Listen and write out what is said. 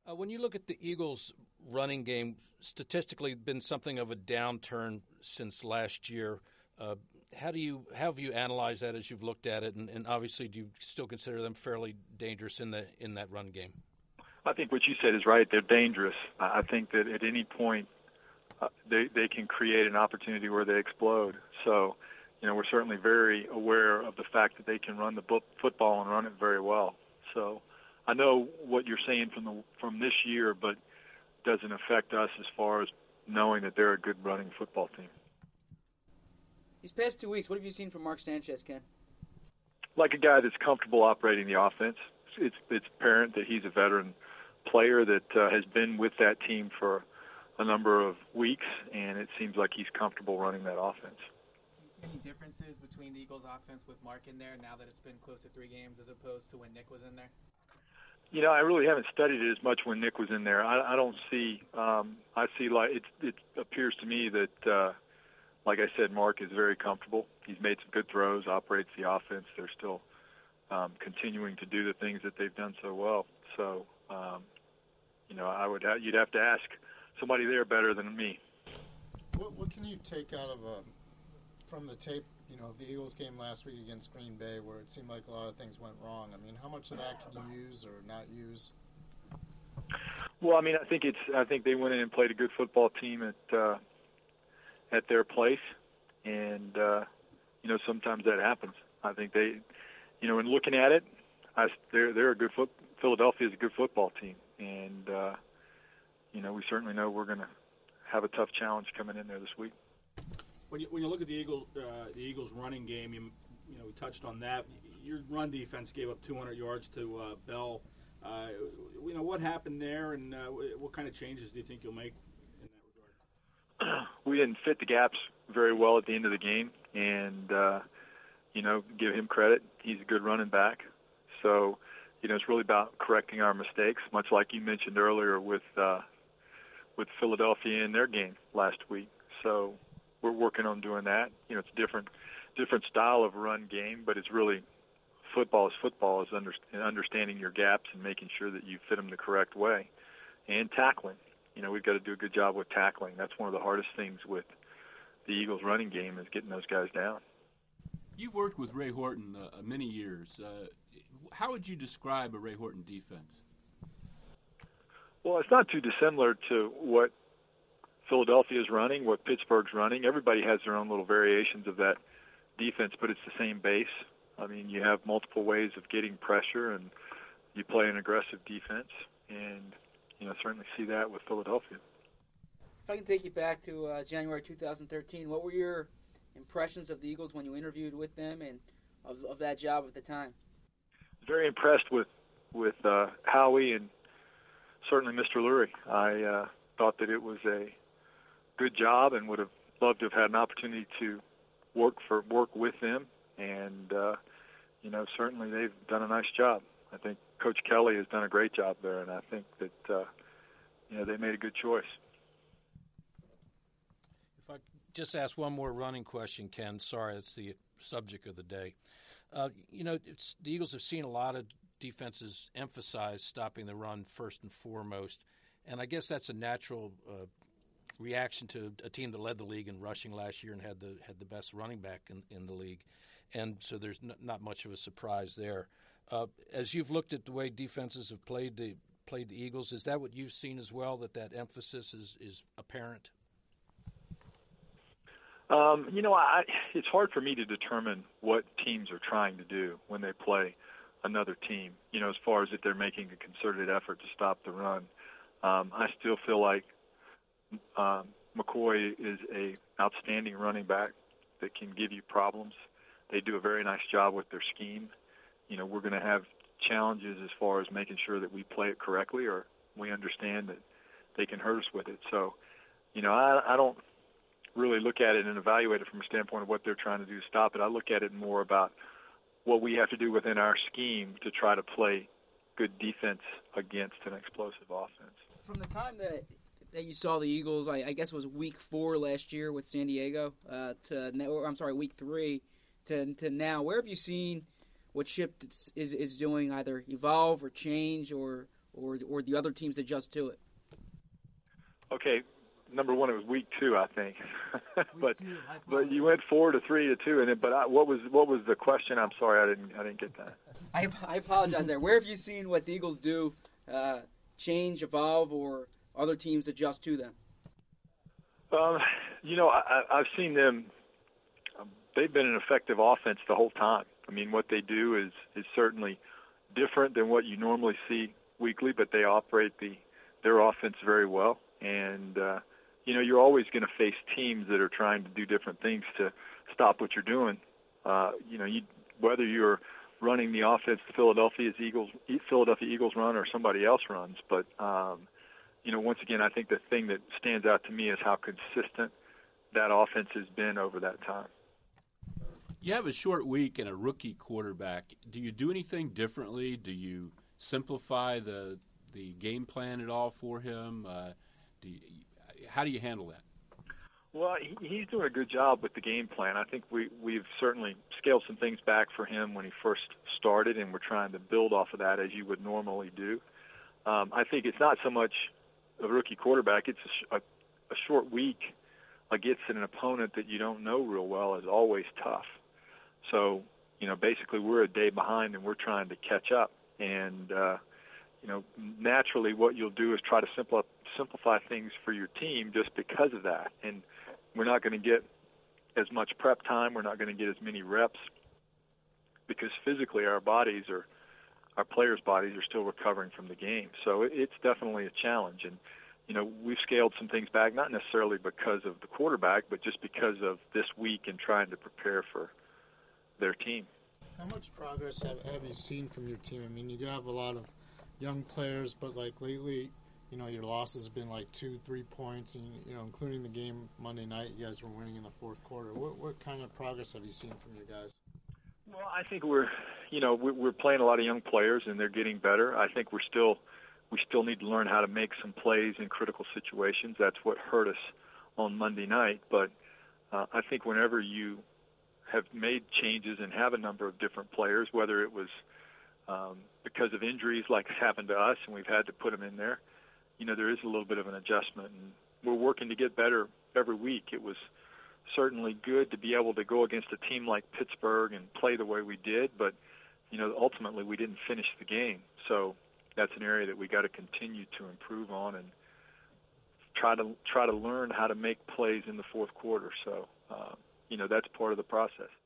When you look at the Eagles' running game, statistically been something of a downturn since last year. How have you analyzed that as you've looked at it, and obviously do you still consider them fairly dangerous in that run game? I think what you said is right. They're dangerous. I think that at any point they can create an opportunity where they explode. So, we're certainly very aware of the fact that they can run the football and run it very well. So I know what you're saying from this year, but doesn't affect us as far as knowing that they're a good running football team. These past 2 weeks, what have you seen from Mark Sanchez, Ken? Like a guy that's comfortable operating the offense. It's apparent that he's a veteran player that has been with that team for a number of weeks, and it seems like he's comfortable running that offense. Do you see any differences between the Eagles' offense with Mark in there now that it's been close to 3 games as opposed to when Nick was in there? I really haven't studied it as much when Nick was in there. I don't see. I see like it appears to me that, like I said, Mark is very comfortable. He's made some good throws, operates the offense. They're still continuing to do the things that they've done so well. So, you'd have to ask somebody there better than me. What can you take out of from the tape? Of the Eagles game last week against Green Bay, where it seemed like a lot of things went wrong. I mean, how much of that can you use or not use? Well, I think they went in and played a good football team at their place, and sometimes that happens. I think they, in looking at it, they're a good Philadelphia is a good football team, and we certainly know we're going to have a tough challenge coming in there this week. When you look at the Eagles running game, we touched on that. Your run defense gave up 200 yards to Bell. What happened there, and what kind of changes do you think you'll make in that regard? We didn't fit the gaps very well at the end of the game, and give him credit. He's a good running back. So, it's really about correcting our mistakes, much like you mentioned earlier with Philadelphia in their game last week. So we're working on doing that. It's a different style of run game, but it's really football is understanding your gaps and making sure that you fit them the correct way, and tackling. We've got to do a good job with tackling. That's one of the hardest things with the Eagles running game is getting those guys down. You've worked with Ray Horton many years. How would you describe a Ray Horton defense? Well, it's not too dissimilar to what Philadelphia is running, what Pittsburgh's running. Everybody has their own little variations of that defense, but it's the same base. I mean, you have multiple ways of getting pressure, and you play an aggressive defense, and certainly see that with Philadelphia. If I can take you back to January 2013, what were your impressions of the Eagles when you interviewed with them and of that job at the time? Very impressed with Howie and certainly Mr. Lurie. I thought that it was a good job and would have loved to have had an opportunity to work with them, and certainly they've done a nice job. I think Coach Kelly has done a great job there, and I think that they made a good choice. If I just ask one more running question, Ken, sorry, it's the subject of the day. The Eagles have seen a lot of defenses emphasize stopping the run first and foremost, and I guess that's a natural reaction to a team that led the league in rushing last year and had the best running back in the league, and so there's not much of a surprise there. As you've looked at the way defenses have played the Eagles, is that what you've seen as well, that emphasis is apparent? It's hard for me to determine what teams are trying to do when they play another team, as far as if they're making a concerted effort to stop the run. I still feel like McCoy is a outstanding running back that can give you problems. They do a very nice job with their scheme. We're going to have challenges as far as making sure that we play it correctly, or we understand that they can hurt us with it. So, I don't really look at it and evaluate it from a standpoint of what they're trying to do to stop it. I look at it more about what we have to do within our scheme to try to play good defense against an explosive offense. From the time that you saw the Eagles, I guess it was week 4 last year with San Diego, week 3 to now, where have you seen what Chip is doing either evolve or change or or the other teams adjust to it? Okay, number one, it was week 2, I think, but you went 4 to 3 to 2, and what was the question? I'm sorry, I didn't get that. I apologize there. Where have you seen what the Eagles do change, evolve, or other teams adjust to them? I've seen them. They've been an effective offense the whole time. I mean, what they do is certainly different than what you normally see weekly, but they operate their offense very well. And, you're always going to face teams that are trying to do different things to stop what you're doing. Whether you're running the offense the Philadelphia Eagles run or somebody else runs. But, once again, I think the thing that stands out to me is how consistent that offense has been over that time. You have a short week and a rookie quarterback. Do you do anything differently? Do you simplify the game plan at all for him? How do you handle that? Well, he's doing a good job with the game plan. I think we've certainly scaled some things back for him when he first started, and we're trying to build off of that as you would normally do. I think it's not so much a rookie quarterback. It's a short week against an opponent that you don't know real well is always tough. So, basically we're a day behind and we're trying to catch up. And, naturally what you'll do is try to simplify things for your team just because of that. And we're not going to get as much prep time. We're not going to get as many reps because physically our players' bodies are still recovering from the game. So it's definitely a challenge. And, we've scaled some things back, not necessarily because of the quarterback, but just because of this week and trying to prepare for their team. How much progress have you seen from your team? I mean, you have a lot of young players, but lately, your losses have been 2-3 points, and including the game Monday night, you guys were winning in the fourth quarter. What kind of progress have you seen from you guys? Well, I think we're playing a lot of young players, and they're getting better. I think we still need to learn how to make some plays in critical situations. That's what hurt us on Monday night. But I think whenever you have made changes and have a number of different players, whether it was because of injuries like happened to us and we've had to put them in there, there is a little bit of an adjustment. And we're working to get better every week. It was certainly good to be able to go against a team like Pittsburgh and play the way we did, but, ultimately we didn't finish the game. So that's an area that we got to continue to improve on and try to learn how to make plays in the fourth quarter. So, that's part of the process.